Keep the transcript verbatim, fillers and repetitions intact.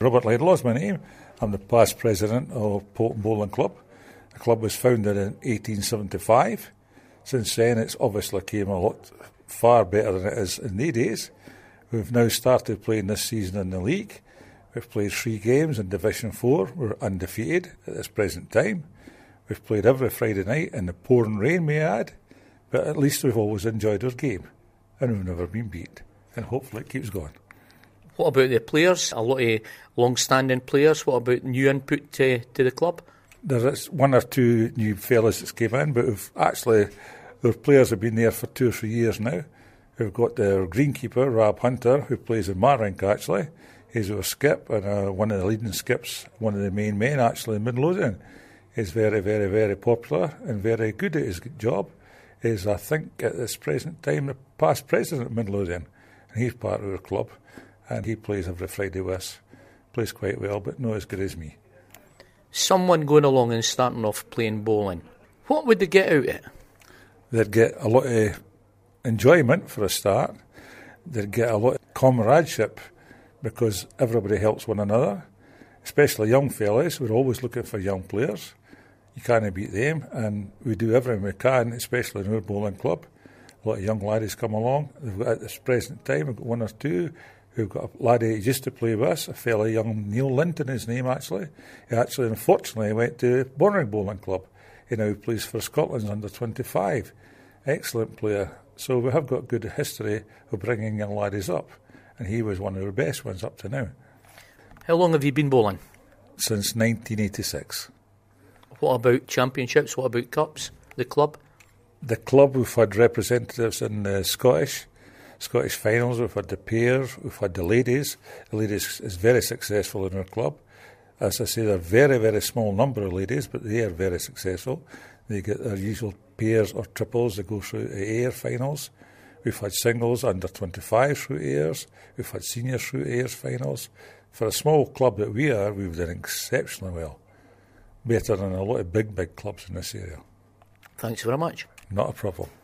Robert Laidlaw's my name. I'm the past president of Poulton Bowling Club. The club was founded in eighteen seventy-five. Since then, it's obviously came a lot far better than it is in the days. We've now started playing this season in the league. We've played three games in Division four. We're undefeated at this present time. We've played every Friday night in the pouring rain, may I add. But at least we've always enjoyed our game. And we've never been beat. And hopefully it keeps going. What about the players? A lot of long-standing players. What about new input to, to the club? There is one or two new fellas that's came in, but we've actually, our players have been there for two or three years now. We've got the greenkeeper, Rob Hunter, who plays in my rank actually. He's our skip and uh, one of the leading skips, one of the main men actually in Midlothian. He's very, very, very popular and very good at his job. He's, I think, at this present time, the past president of Midlothian. And he's part of our club. And he plays every Friday with us. Plays quite well, but not as good as me. Someone going along and starting off playing bowling, what would they get out of it? They'd get a lot of enjoyment for a start. They'd get a lot of comradeship because everybody helps one another, especially young fellas. We're always looking for young players. You can't beat them, and we do everything we can, especially in our bowling club. A lot of young laddies come along. At this present time, we've got one or two. We've got a laddie who used to play with us, a fellow young Neil Linton, his name actually. He actually, unfortunately, went to Bonnering Bowling Club. He now plays for Scotland's under twenty-five. Excellent player. So we have got good history of bringing young laddies up. And he was one of our best ones up to now. How long have you been bowling? Since nineteen eighty-six. What about championships? What about cups? The club? The club, we've had representatives in the Scottish Scottish finals. We've had the pairs. We've had the ladies. The ladies is very successful in our club. As I say, they're a very, very small number of ladies, but they are very successful. They get their usual pairs or triples. They go through the air finals. We've had singles under twenty-five through airs. We've had seniors through airs finals. For a small club that we are, we've done exceptionally well. Better than a lot of big, big clubs in this area. Thanks very much. Not a problem.